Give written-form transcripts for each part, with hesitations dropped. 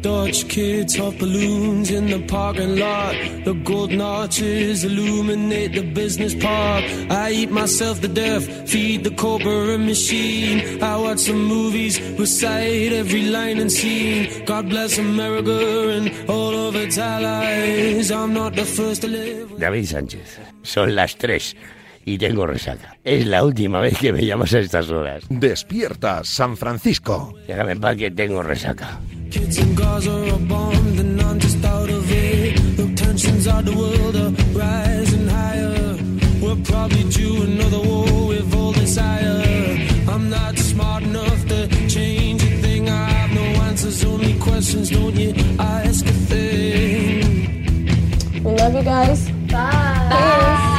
Dutch kids hot balloons in the parking lot. The golden arches illuminate the business park. I eat myself to death, feed the corporate machine. I watch some movies, recite every line and scene. God bless America and all of its allies. I'm not the first to live. David Sánchez, son las 3 y tengo resaca. Es la última vez que me llamas a estas horas. Despierta, San Francisco. Déjame en paz que tengo resaca. Kids in Gaza are bombed and I'm just out of it. The tensions of the world are rising higher. We're probably due another war with all desire. I'm not smart enough to change a thing. I have no answers, only questions. Don't you ask a thing. We love you guys. Bye. Bye.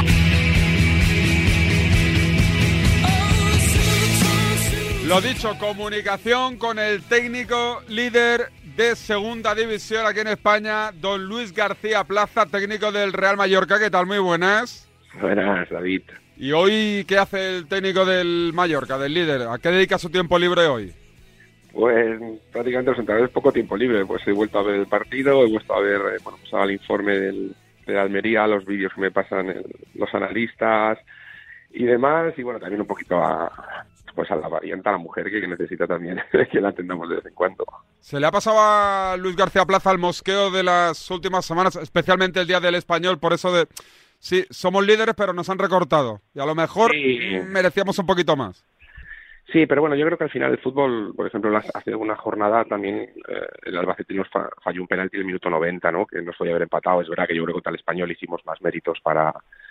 Lo dicho, comunicación con el técnico líder de Segunda División aquí en España, don Luis García Plaza, técnico del Real Mallorca. ¿Qué tal? Muy buenas. Buenas, David. ¿Y hoy qué hace el técnico del Mallorca, del líder? ¿A qué dedica su tiempo libre hoy? Pues prácticamente los entrenadores poco tiempo libre. Pues he vuelto a ver el partido, he vuelto a ver el informe de Almería, los vídeos que me pasan los analistas y demás. Y bueno, también un poquito a la variante, a la mujer que necesita también que la atendamos de vez en cuando. ¿Se le ha pasado a Luis García Plaza el mosqueo de las últimas semanas, especialmente el día del Español, por eso de, sí, somos líderes pero nos han recortado y a lo mejor merecíamos un poquito más? Sí, pero bueno, yo creo que al final el fútbol, por ejemplo, hace una jornada también el Albacete nos falló un penalti en el minuto 90, ¿no? Que nos podía haber empatado. Es verdad que yo creo que contra el Español hicimos más méritos para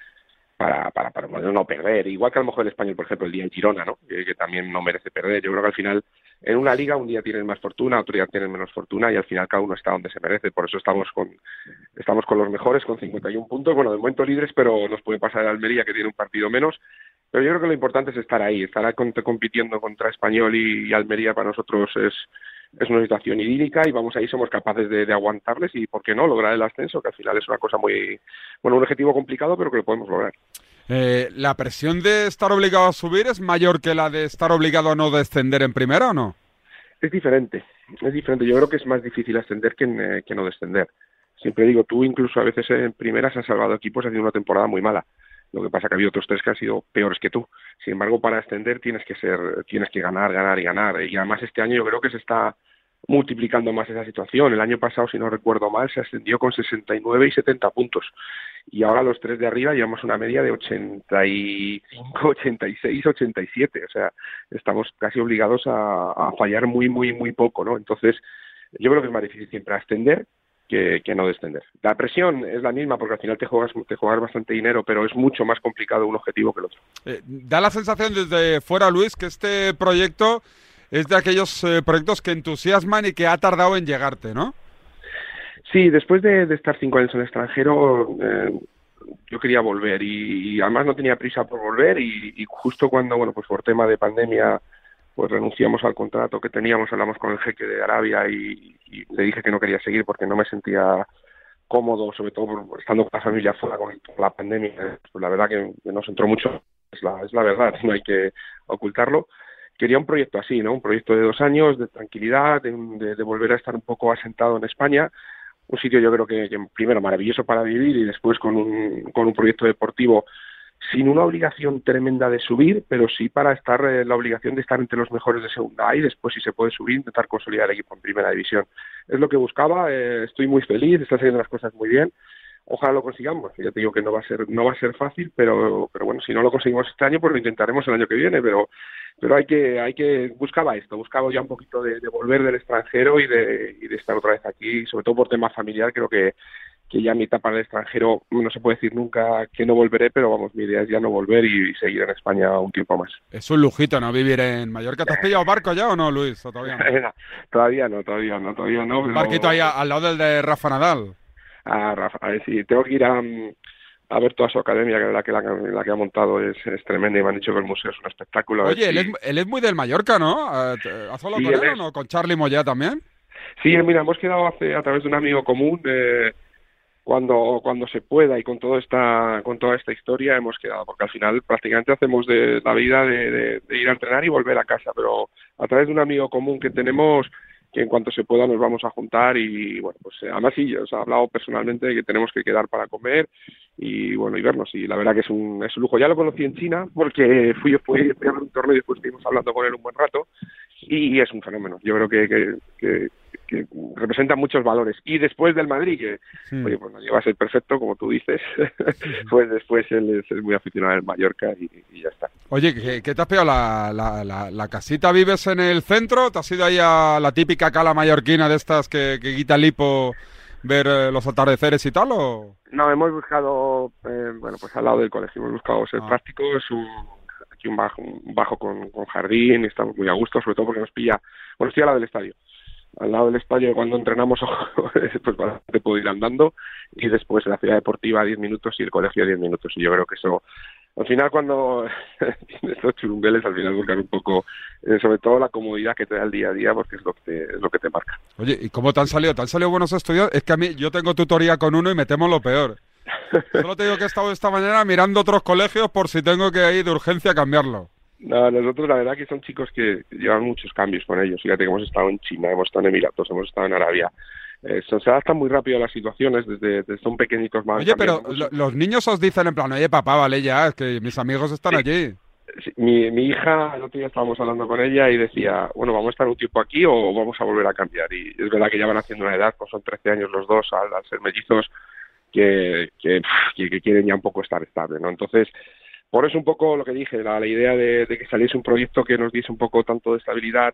no perder, igual que a lo mejor el Español, por ejemplo, el día en Girona, ¿no? Que también no merece perder. Yo creo que al final, en una liga, un día tienen más fortuna, otro día tienen menos fortuna, y al final cada uno está donde se merece. Por eso estamos con los mejores, con 51 puntos, bueno, de momento líderes, pero nos puede pasar el Almería, que tiene un partido menos. Pero yo creo que lo importante es estar ahí, estar compitiendo contra Español y Almería para nosotros es una situación idílica y vamos ahí, somos capaces de aguantarles y, ¿por qué no?, lograr el ascenso, que al final es una cosa muy, un objetivo complicado, pero que lo podemos lograr. ¿La presión de estar obligado a subir es mayor que la de estar obligado a no descender en primera o no? Es diferente. Yo creo que es más difícil ascender que no descender. Siempre digo, tú incluso a veces en primeras has salvado equipos haciendo una temporada muy mala. Lo que pasa que ha habido otros 3 que han sido peores que tú. Sin embargo, para ascender tienes que ganar. Y además este año yo creo que se está multiplicando más esa situación. El año pasado, si no recuerdo mal, se ascendió con 69 y 70 puntos. Y ahora los 3 de arriba llevamos una media de 85, 86, 87. O sea, estamos casi obligados a fallar muy, muy, muy poco, ¿no? Entonces, yo creo que es más difícil siempre ascender que no descender. La presión es la misma porque al final te juegas bastante dinero, pero es mucho más complicado un objetivo que el otro. Da la sensación desde fuera, Luis, que este proyecto es de aquellos proyectos que entusiasman y que ha tardado en llegarte, ¿no? Sí, después de estar 5 años en el extranjero, yo quería volver y además no tenía prisa por volver y justo cuando, pues por tema de pandemia, pues renunciamos al contrato que teníamos, hablamos con el jeque de Arabia y le dije que no quería seguir porque no me sentía cómodo, sobre todo estando con la familia fuera con la pandemia. Pues la verdad que nos entró mucho, es la verdad, no hay que ocultarlo. Quería un proyecto así, ¿no? Un proyecto de 2 años, de tranquilidad, de volver a estar un poco asentado en España. Un sitio yo creo que primero maravilloso para vivir y después con un proyecto deportivo sin una obligación tremenda de subir, pero sí para estar la obligación de estar entre los mejores de segunda A y después, si se puede subir, intentar consolidar el equipo en primera división. Es lo que buscaba, estoy muy feliz, están saliendo las cosas muy bien. Ojalá lo consigamos, ya te digo que no va a ser fácil, pero bueno, si no lo conseguimos este año, pues lo intentaremos el año que viene, pero buscaba ya un poquito de volver del extranjero y de estar otra vez aquí, sobre todo por tema familiar. Creo que ya mi etapa en el extranjero no se puede decir nunca que no volveré, pero vamos, mi idea es ya no volver y seguir en España un tiempo más. Es un lujito, ¿no?, vivir en Mallorca. ¿Te has pillado barco ya o no, Luis? ¿O todavía no? Todavía no. Un barquito ahí al lado del de Rafa Nadal. Rafa, sí, tengo que ir a ver toda su academia, que la que ha montado es tremenda y me han dicho que el museo es un espectáculo. Oye, él es muy del Mallorca, ¿no? ¿Has hablado con él o no? ¿Con Charlie Moyá también? Sí, mira, hemos quedado a través de un amigo común, cuando se pueda y con toda esta historia hemos quedado, porque al final prácticamente hacemos de la vida de ir a entrenar y volver a casa, pero a través de un amigo común que tenemos, en cuanto se pueda nos vamos a juntar y bueno, pues además sí, os he hablado personalmente de que tenemos que quedar para comer y bueno, y vernos, y la verdad que es un lujo. Ya lo conocí en China porque fui a ver un torneo y después estuvimos hablando con él un buen rato y es un fenómeno. Yo creo que representa muchos valores. Y después del Madrid, que oye, pues no lleva a ser perfecto, como tú dices, pues después él es muy aficionado al Mallorca y ya está. Oye, ¿qué te has pegado? ¿La casita vives en el centro? ¿Te has ido ahí a la típica cala mallorquina de estas que quita el hipo ver los atardeceres y tal? ¿O? No, hemos buscado, bueno, pues al lado del colegio, hemos buscado ser prácticos, aquí un bajo con jardín, y estamos muy a gusto, sobre todo porque nos pilla, bueno, estoy al lado del estadio. Al lado del estadio, cuando entrenamos, pues bastante puedo ir andando, y después en la ciudad deportiva 10 minutos y el colegio 10 minutos. Y yo creo que eso, al final, cuando tienes estos churumbeles, al final buscar un poco, sobre todo la comodidad que te da el día a día, porque es lo que te marca. Oye, ¿y cómo te han salido? ¿Te han salido buenos estudios? Es que a mí, yo tengo tutoría con uno y me temo lo peor. Solo te digo que he estado esta mañana mirando otros colegios por si tengo que ir de urgencia a cambiarlo. No, nosotros la verdad que son chicos que llevan muchos cambios con ellos. Fíjate que hemos estado en China, hemos estado en Emiratos, hemos estado en Arabia. Se adaptan muy rápido a las situaciones, desde son pequeñitos más. Oye, pero los niños os dicen en plan, oye papá, vale ya, es que mis amigos están allí. Sí, mi hija, el otro día estábamos hablando con ella y decía, bueno, ¿vamos a estar un tiempo aquí o vamos a volver a cambiar? Y es verdad que ya van haciendo una edad, pues son 13 años los dos, al ser mellizos, que quieren ya un poco estar estable, ¿no? Entonces, por eso un poco lo que dije, la idea de que saliese un proyecto que nos diese un poco tanto de estabilidad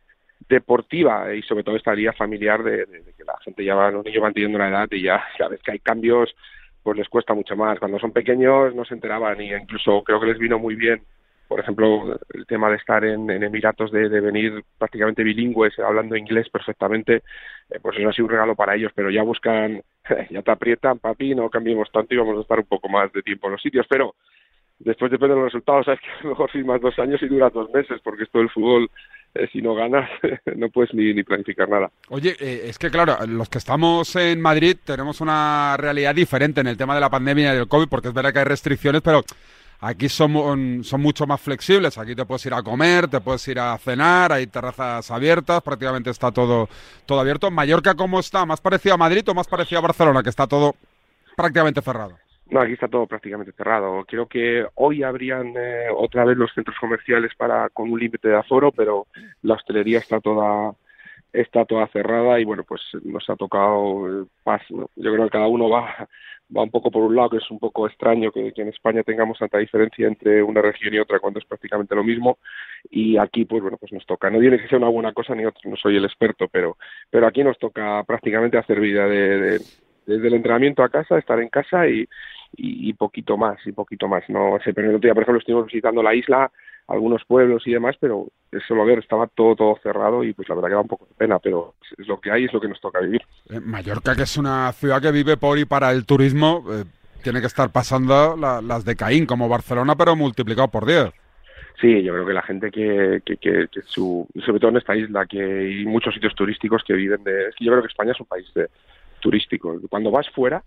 deportiva y sobre todo estabilidad familiar, de que la gente los niños van teniendo una edad y ya ves que hay cambios, pues les cuesta mucho más. Cuando son pequeños no se enteraban y incluso creo que les vino muy bien, por ejemplo, el tema de estar en Emiratos, de venir prácticamente bilingües, hablando inglés perfectamente, pues eso ha sido un regalo para ellos, pero ya buscan, ya te aprietan, papi, no cambiemos tanto y vamos a estar un poco más de tiempo en los sitios, pero después depende de los resultados, sabes que a lo mejor firmas 2 años y dura 2 meses, porque esto del fútbol, si no ganas, no puedes ni planificar nada. Oye, es que claro, los que estamos en Madrid tenemos una realidad diferente en el tema de la pandemia y del COVID, porque es verdad que hay restricciones, pero aquí son mucho más flexibles. Aquí te puedes ir a comer, te puedes ir a cenar, hay terrazas abiertas, prácticamente está todo abierto. ¿Mallorca cómo está? ¿Más parecido a Madrid o más parecido a Barcelona, que está todo prácticamente cerrado? No, aquí está todo prácticamente cerrado. Creo que hoy habrían otra vez los centros comerciales con un límite de aforo, pero la hostelería está toda cerrada y bueno, pues nos ha tocado paso. Yo creo que cada uno va un poco por un lado, que es un poco extraño que en España tengamos tanta diferencia entre una región y otra cuando es prácticamente lo mismo, y aquí pues bueno, pues nos toca. No tiene que ser una buena cosa ni otra, no soy el experto, pero aquí nos toca prácticamente hacer vida desde el entrenamiento a casa, estar en casa y poquito más. No sé, pero el otro día, por ejemplo, estuvimos visitando la isla, algunos pueblos y demás, pero solo ver, estaba todo cerrado y pues la verdad que da un poco de pena, pero es lo que hay, es lo que nos toca vivir. Mallorca, que es una ciudad que vive por y para el turismo, tiene que estar pasando las de Caín, como Barcelona, pero multiplicado por 10. Sí, yo creo que la gente que sobre todo en esta isla, que hay muchos sitios turísticos que viven yo creo que España es un país turístico. Cuando vas fuera,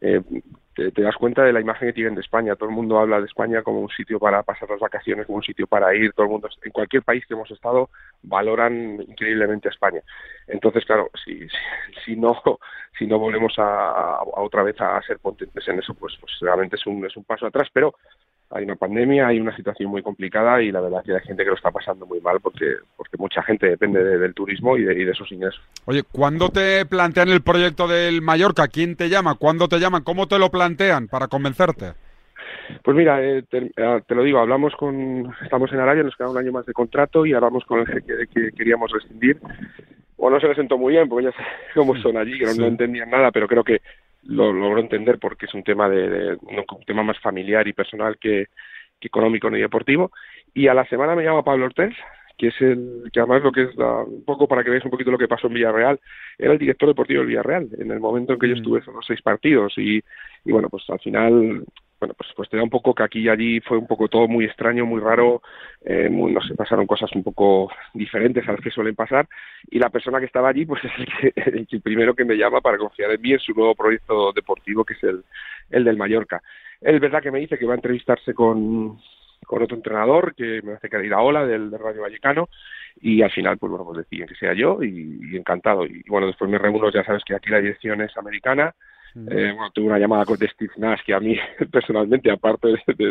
te das cuenta de la imagen que tienen de España. Todo el mundo habla de España como un sitio para pasar las vacaciones, como un sitio para ir. Todo el mundo, en cualquier país que hemos estado, valoran increíblemente a España. Entonces, claro, si no volvemos a otra vez a ser potentes en eso, pues realmente es un paso atrás. Pero hay una pandemia, hay una situación muy complicada y la verdad que hay gente que lo está pasando muy mal porque mucha gente depende del turismo y de sus ingresos. Oye, ¿cuándo te plantean el proyecto del Mallorca? ¿Quién te llama? ¿Cuándo te llaman? ¿Cómo te lo plantean para convencerte? Pues mira, te lo digo, estamos en Arabia, nos queda un año más de contrato y hablamos con el jeque de que queríamos rescindir. Bueno, no se le sentó muy bien porque ya sé cómo son allí, que no entendían nada, pero creo que lo logró entender porque es un tema un tema más familiar y personal que económico ni deportivo. Y a la semana me llama Pablo Ortiz, que es que además lo que es un poco para que veáis un poquito lo que pasó en Villarreal, era el director deportivo del Villarreal en el momento en que yo estuve en los 6 partidos y bueno, pues al final, bueno, pues te da un poco que aquí y allí fue un poco todo muy extraño, muy raro, no sé, pasaron cosas un poco diferentes a las que suelen pasar y la persona que estaba allí pues es el primero que me llama para confiar en mí en su nuevo proyecto deportivo, que es el del Mallorca. Es verdad que me dice que va a entrevistarse con otro entrenador que me hace Iraola del Rayo Vallecano, y al final pues bueno, pues deciden que sea yo, y encantado. Y bueno, después me reúno, ya sabes que aquí la dirección es americana. Bueno, tuve una llamada de Steve Nash, que a mí personalmente, aparte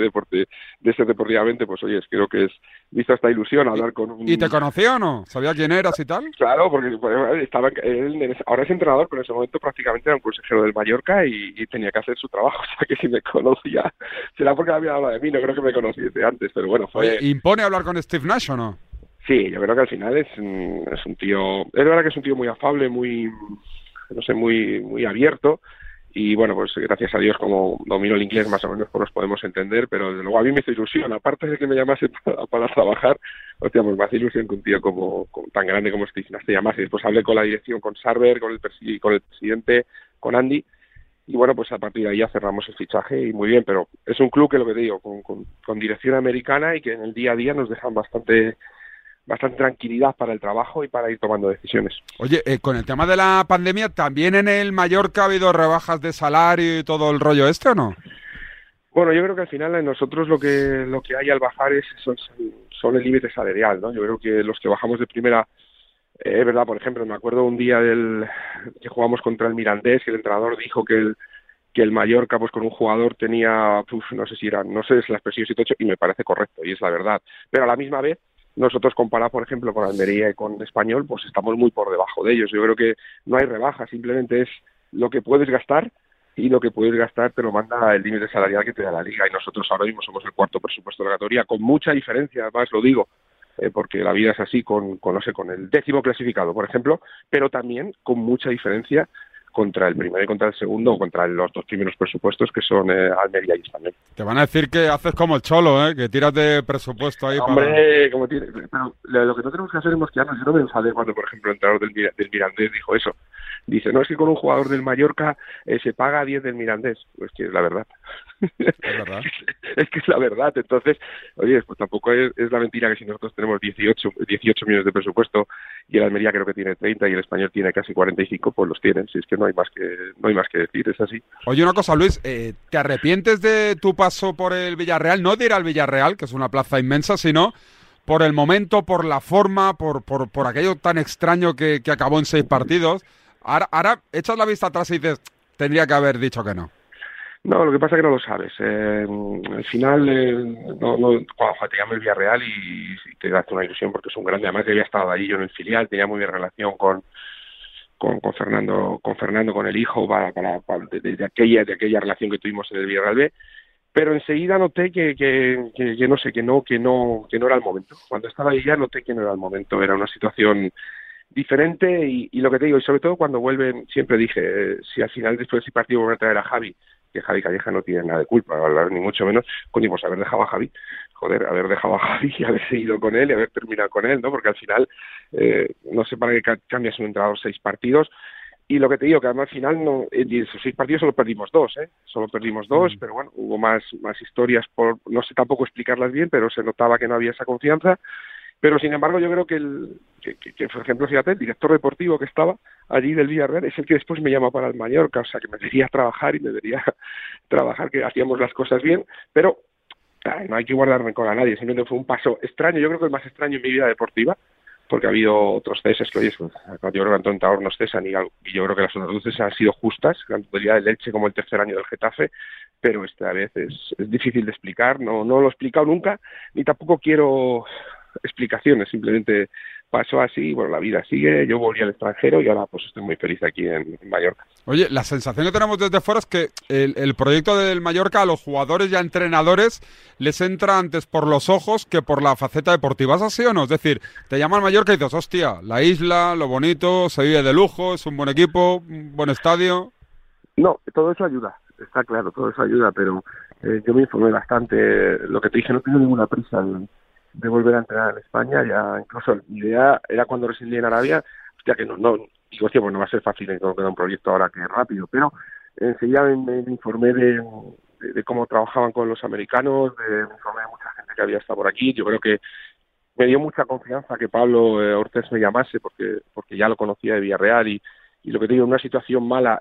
de ser deportivamente, pues oye, creo que es visto esta ilusión hablar con un... ¿Y te conocía o no? ¿Sabía quién eras y tal? Claro, porque estaba él, ahora es entrenador, pero en ese momento prácticamente era un consejero del Mallorca y tenía que hacer su trabajo, o sea que si me conocía, será porque había hablado de mí, no creo que me conociese antes, pero bueno, fue... Oye, ¿impone hablar con Steve Nash o no? Sí, yo creo que al final es un tío, es verdad que es un tío muy afable, muy, no sé, muy abierto. Y bueno, pues gracias a Dios, como domino el inglés más o menos, pues nos podemos entender, pero desde luego a mí me hizo ilusión, aparte de que me llamase para trabajar, hostia, pues me hace ilusión que un tío como tan grande como Steve Nash te llamase. Y después hablé con la dirección, con Sarver, con el presidente, con Andy, y bueno, pues a partir de ahí ya cerramos el fichaje y muy bien, pero es un club que, lo que te digo, con dirección americana, y que en el día a día nos dejan bastante tranquilidad para el trabajo y para ir tomando decisiones. Oye, con el tema de la pandemia, ¿también en el Mallorca ha habido rebajas de salario y todo el rollo este o no? Bueno, yo creo que al final en nosotros lo que hay al bajar son el límite salarial, ¿no? Yo creo que los que bajamos de primera, es verdad, por ejemplo, me acuerdo un día que jugamos contra el Mirandés, y el entrenador dijo que el Mallorca, pues con un jugador tenía, no sé si es la expresión 7-8, y me parece correcto, y es la verdad. Pero a la misma vez, nosotros, comparado, por ejemplo, con Almería y con Español, pues estamos muy por debajo de ellos. Yo creo que no hay rebaja, simplemente es lo que puedes gastar, y lo que puedes gastar te lo manda el límite salarial que te da la Liga, y nosotros ahora mismo somos el cuarto presupuesto de la categoría, con mucha diferencia, además lo digo, porque la vida es así, con el 10º clasificado, por ejemplo, pero también con mucha diferencia contra el primero y contra el segundo, o contra los 2 primeros presupuestos, que son Almería y Español. Te van a decir que haces como el Cholo, que tiras de presupuesto ahí. Hombre, como tiene, pero lo que no tenemos que hacer es mosquearnos. Yo no me enfadé cuando, por ejemplo, el entrenador del Mirandés dijo eso. Dice, no, es que con un jugador del Mallorca se paga 10 del Mirandés. Pues que es la verdad. Es verdad. Es que es la verdad. Entonces, oye, pues tampoco es la mentira que si nosotros tenemos 18 millones de presupuesto, y el Almería creo que tiene 30 y el Español tiene casi 45, pues los tienen. Si es que no hay más que decir, es así. Oye, una cosa, Luis, ¿te arrepientes de tu paso por el Villarreal? No de ir al Villarreal, que es una plaza inmensa, sino por el momento, por la forma, por aquello tan extraño que acabó en 6 partidos. Ahora echas la vista atrás y dices, tendría que haber dicho que no. No, lo que pasa es que no lo sabes. Al final, cuando te llama el Villarreal y te das una ilusión porque es un grande. Además, que había estado allí yo en el filial, tenía muy bien relación con Fernando, con el hijo, de aquella relación que tuvimos en el Villarreal B. Pero enseguida noté que no sé, que no era el momento. Cuando estaba ahí ya noté que no era el momento. Era una situación diferente, y lo que te digo, y sobre todo cuando vuelven, siempre dije, si al final después de ese partido vuelven a traer a Javi, que Javi Calleja no tiene nada de culpa, ni mucho menos, coño, pues haber dejado a Javi y haber seguido con él y haber terminado con él, ¿no? Porque al final, no sé para qué cambias un entrenador 6 partidos, y lo que te digo, que además al final, de esos 6 partidos solo perdimos 2, solo perdimos 2, pero bueno, hubo más historias, no sé tampoco explicarlas bien, pero se notaba que no había esa confianza. Pero sin embargo yo creo que por ejemplo, fíjate, el director deportivo que estaba allí del Villarreal es el que después me llama para el Mallorca, o sea que me debería trabajar, que hacíamos las cosas bien, pero no hay que guardar rencor a nadie. Simplemente fue un paso extraño, yo creo que el más extraño en mi vida deportiva, porque ha habido otros ceses que, oye, yo creo que Antón Taor nos cesan, y yo creo que las otras luces han sido justas, tanto el día del Elche como el tercer año del Getafe, pero esta vez es difícil de explicar, no lo he explicado nunca, ni tampoco quiero explicaciones, simplemente pasó así, bueno, la vida sigue, yo volví al extranjero y ahora pues estoy muy feliz aquí en Mallorca. Oye, la sensación que tenemos desde fuera es que el proyecto del Mallorca a los jugadores y a entrenadores les entra antes por los ojos que por la faceta deportiva. ¿Es así o no? Es decir, te llaman Mallorca y dices, hostia, la isla, lo bonito, se vive de lujo, es un buen equipo, un buen estadio. No, todo eso ayuda, está claro, todo eso ayuda, pero yo me informé bastante. Lo que te dije, no tengo ninguna prisa de volver a entrenar en España. Ya incluso mi idea era, cuando residí en Arabia, hostia, que no digo, hostia, pues no va a ser fácil, tengo que dar un proyecto ahora que es rápido, pero enseguida me informé de cómo trabajaban con los americanos, me informé de mucha gente que había estado por aquí. Yo creo que me dio mucha confianza que Pablo Ortiz me llamase, porque ya lo conocía de Villarreal, y lo que te digo, en una situación mala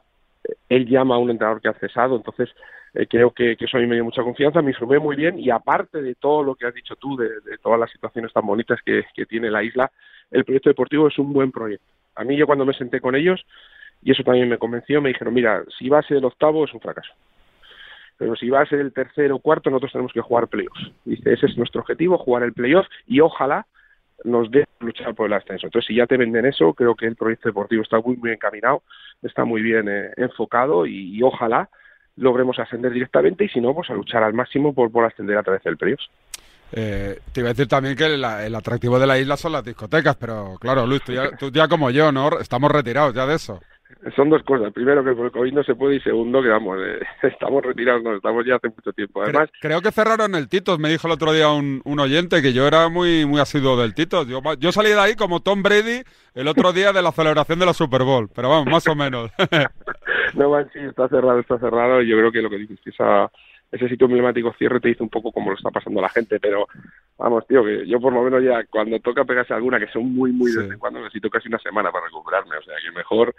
él llama a un entrenador que ha cesado, entonces creo que eso a mí me dio mucha confianza, me informé muy bien y aparte de todo lo que has dicho tú, de todas las situaciones tan bonitas que tiene la isla, el proyecto deportivo es un buen proyecto. A mí yo cuando me senté con ellos, y eso también me convenció, me dijeron, mira, si va a ser el octavo es un fracaso. Pero si va a ser el tercero o cuarto, nosotros tenemos que jugar playoffs. Dice, ese es nuestro objetivo, jugar el playoff y ojalá nos dé luchar por el ascenso. Entonces, si ya te venden eso, creo que el proyecto deportivo está muy encaminado, está muy bien enfocado y ojalá logremos ascender directamente y si no, pues a luchar al máximo por ascender a través del playoff. Te iba a decir también que el atractivo de la isla son las discotecas, pero claro, Luis, tú ya como yo, ¿no? Estamos retirados ya de eso. Son dos cosas. Primero, que por el COVID no se puede y segundo, que vamos, estamos retirados, no, estamos ya hace mucho tiempo. Además, creo que cerraron el Titos, me dijo el otro día un oyente que yo era muy asiduo del Titos. Yo salí de ahí como Tom Brady el otro día de la celebración de la Super Bowl, pero vamos, más o menos. No, man, sí, está cerrado y yo creo que lo que dices que ese sitio emblemático cierre te dice un poco cómo lo está pasando la gente, pero vamos, tío, que yo por lo menos ya cuando toca pegarse alguna, que son muy sí, de vez en cuando, necesito casi una semana para recuperarme, o sea que mejor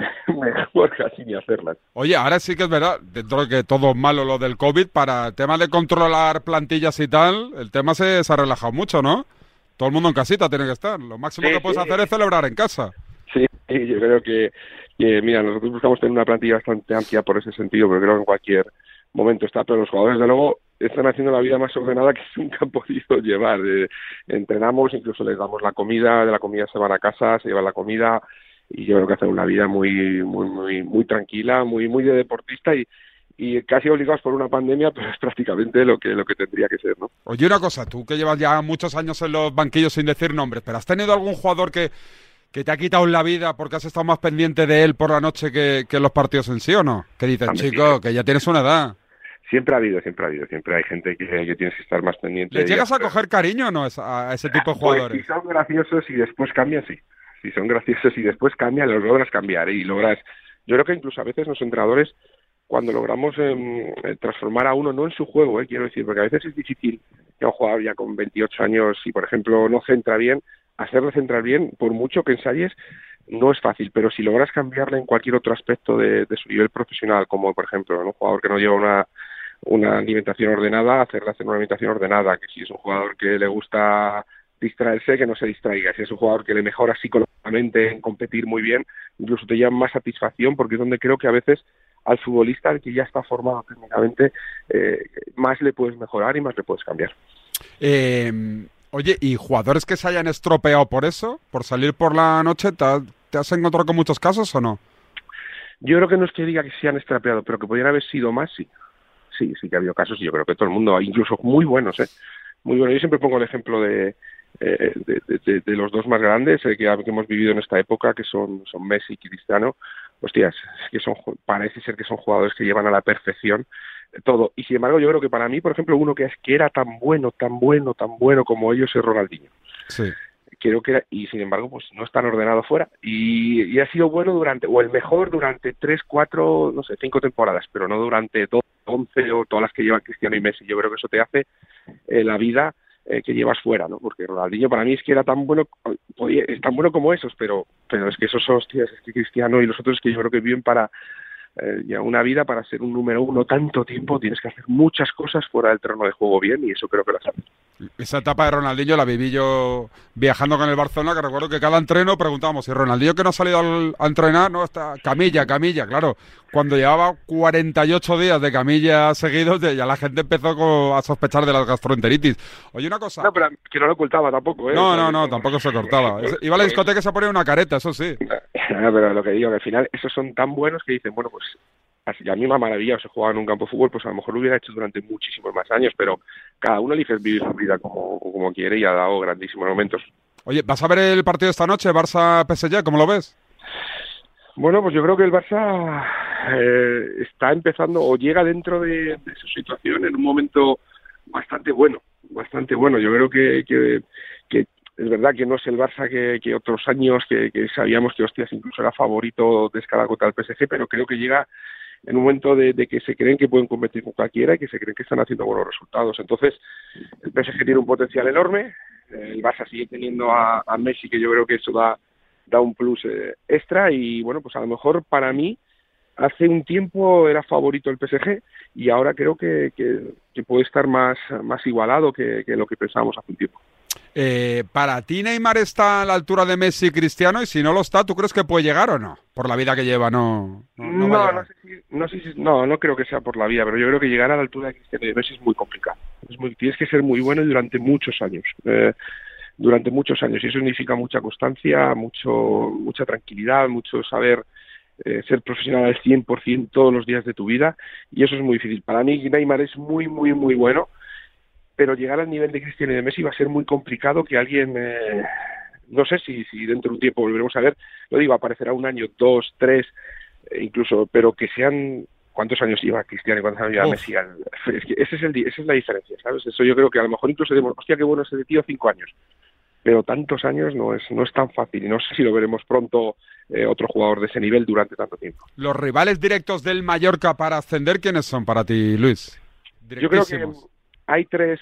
casi ni hacerlas. Oye, ahora sí que es verdad, dentro de que todo es malo lo del COVID, para el tema de controlar plantillas y tal, el tema se ha relajado mucho, ¿no? Todo el mundo en casita tiene que estar, lo máximo que puedes hacer es celebrar en casa. Sí, yo creo que mira, nosotros buscamos tener una plantilla bastante amplia por ese sentido, pero creo que en cualquier momento está, pero los jugadores de luego están haciendo la vida más ordenada que nunca han podido llevar. Entrenamos, incluso les damos la comida, de la comida se van a casa, se llevan la comida y yo creo que hacen una vida muy tranquila, muy de deportista y casi obligados por una pandemia, pero es prácticamente lo que tendría que ser, ¿no? Oye, una cosa, tú que llevas ya muchos años en los banquillos sin decir nombres, pero ¿has tenido algún jugador que te ha quitado la vida porque has estado más pendiente de él por la noche que en los partidos en sí o no? Que dices, chico, que ya tienes una edad. Siempre ha habido. Siempre hay gente que tienes que estar más pendiente. ¿Le llegas a coger cariño o no a ese tipo de jugadores? Pues si son graciosos y después cambian, sí. Si son graciosos y después cambian, los logras cambiar y logras... Yo creo que incluso a veces los entrenadores, cuando logramos transformar a uno, no en su juego, quiero decir, porque a veces es difícil que un jugador ya con 28 años, si por ejemplo no centra bien, hacerle centrar bien, por mucho que ensayes, no es fácil, pero si logras cambiarle en cualquier otro aspecto de su nivel profesional, como por ejemplo un jugador que no lleva una alimentación ordenada, hacerle hacer una alimentación ordenada, que si es un jugador que le gusta distraerse, que no se distraiga, si es un jugador que le mejora psicológicamente en competir muy bien, incluso te lleva más satisfacción, porque es donde creo que a veces al futbolista, al que ya está formado técnicamente, más le puedes mejorar y más le puedes cambiar. Oye, ¿y jugadores que se hayan estropeado por eso, por salir por la noche, te has encontrado con muchos casos o no? Yo creo que no es que diga que se han estropeado, pero que podrían haber sido más, sí. Sí que ha habido casos y yo creo que todo el mundo, incluso muy buenos, muy buenos. Yo siempre pongo el ejemplo de los dos más grandes que hemos vivido en esta época, que son Messi y Cristiano. Hostias, es que parece ser que son jugadores que llevan a la perfección todo. Y sin embargo, yo creo que para mí, por ejemplo, uno que era tan bueno como ellos es Ronaldinho. Sí. Creo que y sin embargo, pues no es tan ordenado fuera. Y ha sido bueno o el mejor durante 3, 4, no sé, 5 temporadas, pero no durante 11 o todas las que llevan Cristiano y Messi. Yo creo que eso te hace la vida que llevas fuera, ¿no? Porque Ronaldinho para mí es que era tan bueno, es tan bueno como esos, pero es que esos hostias, es que Cristiano y los otros es que yo creo que viven para ya una vida para ser un número uno tanto tiempo, tienes que hacer muchas cosas fuera del terreno de juego bien y eso creo que lo sabes. Esa etapa de Ronaldinho la viví yo viajando con el Barcelona, que recuerdo que cada entreno preguntábamos, si Ronaldinho que no ha salido a entrenar, no está camilla, claro. Cuando llevaba 48 días de camilla seguidos, ya la gente empezó a sospechar de la gastroenteritis. Oye, una cosa... No, pero que no lo ocultaba tampoco, ¿eh? No, tampoco se cortaba. Iba a la discoteca y se ponía una careta, eso sí. No, pero lo que digo, que al final esos son tan buenos que dicen, bueno, pues así a mí me ha maravillado, si jugaba en un campo de fútbol, pues a lo mejor lo hubiera hecho durante muchísimos más años, pero cada uno elige vivir su vida como quiere y ha dado grandísimos momentos. Oye, ¿vas a ver el partido esta noche, Barça-PSG? ¿Cómo lo ves? Bueno, pues yo creo que el Barça está empezando o llega dentro de su situación en un momento bastante bueno. Yo creo que es verdad que no es el Barça que otros años que sabíamos que, hostias, incluso era favorito de escala contra el PSG, pero creo que llega en un momento de que se creen que pueden competir con cualquiera y que se creen que están haciendo buenos resultados. Entonces, el PSG tiene un potencial enorme, el Barça sigue teniendo a Messi, que yo creo que eso da un plus extra y, bueno, pues a lo mejor para mí hace un tiempo era favorito el PSG y ahora creo que puede estar más igualado que lo que pensábamos hace un tiempo. ¿Para ti Neymar está a la altura de Messi y Cristiano? Y si no lo está, ¿tú crees que puede llegar o no? Por la vida que lleva, no creo que sea por la vida, pero yo creo que llegar a la altura de Cristiano y de Messi es muy complicado. Tienes que ser muy bueno y durante muchos años. Y eso significa mucha constancia, mucha tranquilidad, mucho saber ser profesional al 100% todos los días de tu vida, y eso es muy difícil. Para mí Neymar es muy, muy, muy bueno, pero llegar al nivel de Cristiano y de Messi va a ser muy complicado que alguien, no sé si dentro de un tiempo volveremos a ver, lo digo, aparecerá 1 año, 2, 3, incluso, pero que sean, ¿cuántos años lleva Cristiano y cuántos años lleva Messi? Es que esa es la diferencia, ¿sabes? Eso yo creo que a lo mejor incluso decimos, hostia, qué bueno ese tío, 5 años. Pero tantos años no es tan fácil, y no sé si lo veremos pronto otro jugador de ese nivel durante tanto tiempo. ¿Los rivales directos del Mallorca para ascender quiénes son para ti, Luis? Yo creo que hay 3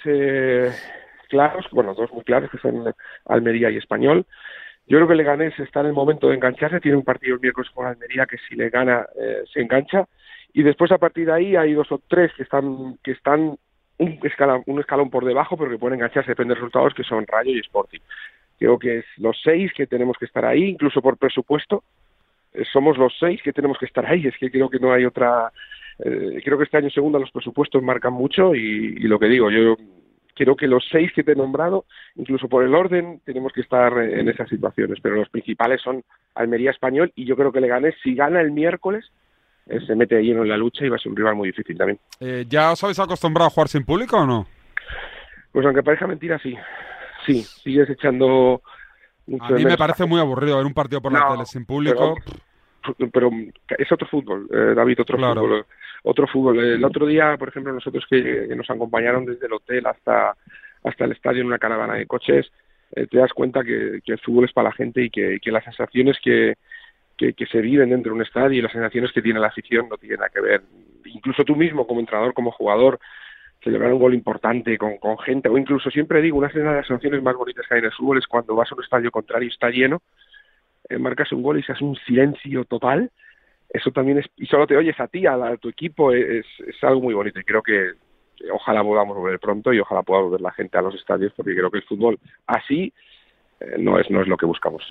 claros, bueno, 2 muy claros, que son Almería y Español. Yo creo que Leganés está en el momento de engancharse, tiene un partido el miércoles con Almería que si le gana se engancha, y después a partir de ahí hay 2 o 3 que están un escalón por debajo, pero que pueden engancharse, depende de los resultados, que son Rayo y Sporting. Creo que es los 6 que tenemos que estar ahí, incluso por presupuesto, somos los 6 que tenemos que estar ahí. Es que creo que no hay otra. Creo que este año segunda los presupuestos marcan mucho, y lo que digo, yo creo que los 6 que te he nombrado, incluso por el orden, tenemos que estar en esas situaciones, pero los principales son Almería, Español, y yo creo que Leganés, si gana el miércoles, se mete de lleno en la lucha y va a ser un rival muy difícil también. ¿Ya os habéis acostumbrado a jugar sin público o no? Pues aunque parezca mentira, sí. Sí, sigues echando mucho. A mí me parece muy aburrido ver un partido por la tele sin público. Pero es otro fútbol, David, otro fútbol. El otro día, por ejemplo, nosotros que nos acompañaron desde el hotel hasta el estadio en una caravana de coches, te das cuenta que el fútbol es para la gente, y que las sensaciones que se viven dentro de un estadio y las sensaciones que tiene la afición no tienen nada que ver. Incluso tú mismo, como entrenador, como jugador, celebrar un gol importante con gente, o incluso, siempre digo, una de las sensaciones más bonitas que hay en el fútbol es cuando vas a un estadio contrario y está lleno, marcas un gol y se hace un silencio total. Eso también es, y solo te oyes a ti, a tu equipo, es algo muy bonito, y creo que ojalá podamos volver pronto, y ojalá pueda volver la gente a los estadios, porque creo que el fútbol así no es lo que buscamos,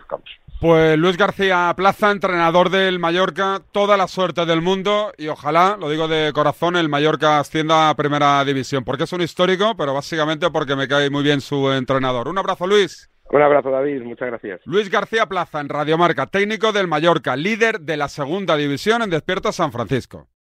Pues Luis García Plaza, entrenador del Mallorca, toda la suerte del mundo, y ojalá, lo digo de corazón, el Mallorca ascienda a Primera División, porque es un histórico, pero básicamente porque me cae muy bien su entrenador. Un abrazo, Luis. Un abrazo, David, muchas gracias. Luis García Plaza, en Radio Marca, técnico del Mallorca, líder de la Segunda División en Despierta San Francisco.